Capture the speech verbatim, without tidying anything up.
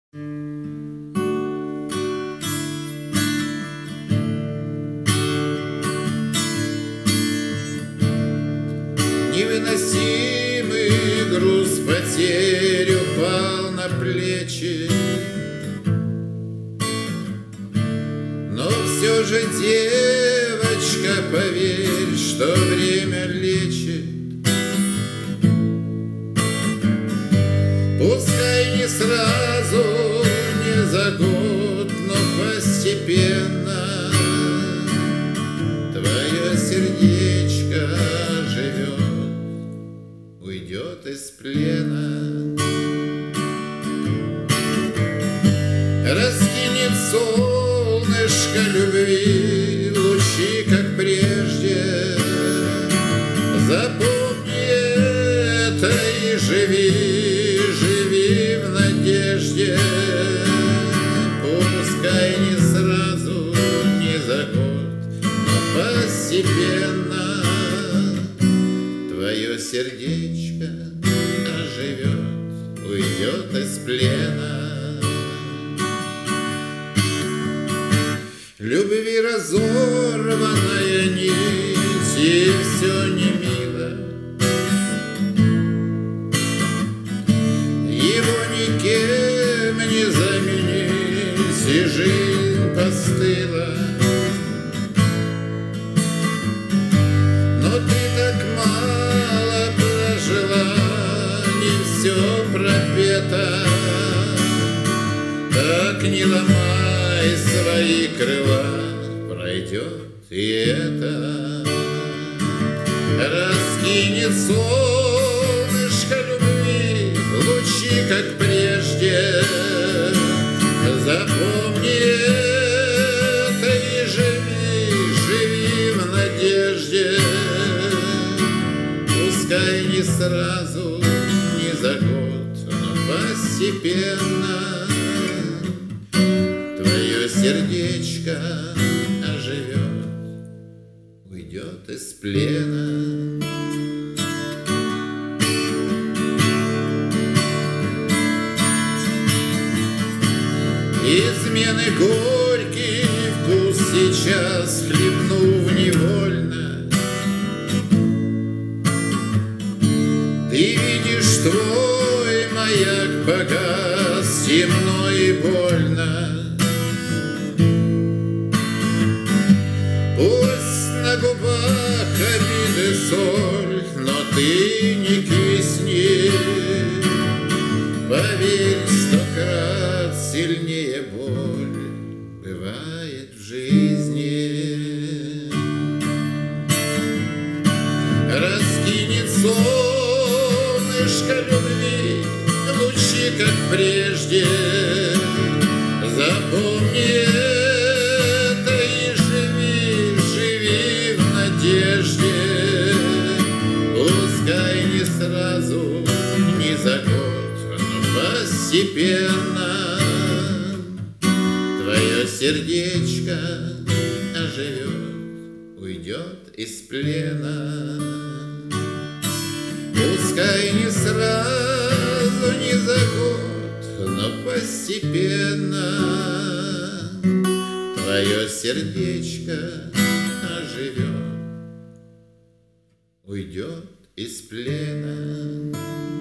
Невыносимый груз потерь упал на плечи, но все же, девочка, поверь, что время лечит. Пускай не сразу, не за год, но постепенно твое сердечко живет, уйдет из плена. Раскинет солнышко любви лучи, как прежде. Запомни это и живи, живи в надежде. Пускай не сразу, не за год, но постепенно твое сердечко оживет, уйдет из плена. Любви разорванная нить, и все не мило. Его никем не заменить, и жизнь постыла. Но ты так мало прожила, не все пропето. Так не ломай свои крыла, пройдет и это. Раскинет солнышко любви лучи, как прежде. Запомни это и живи, живи в надежде. Пускай не сразу, не за год, но постепенно твое сердечко оживет, уйдет из плена. Измены горький вкус сейчас хлебнув невольно. Ты видишь, твой маяк погас, темно и больно. Пусть на губах обиды соль, но ты не кисни. Поверь, сто крат сильнее боль бывает в жизни. Раскинет солнышко любви лучи, как прежде. Запомни это и живи, живи в надежде. Пускай не сразу, не за год, но постепенно твое сердечко оживет, уйдет из плена. Пускай не сразу, не за год, но постепенно твое сердечко оживет, уйдет из плена.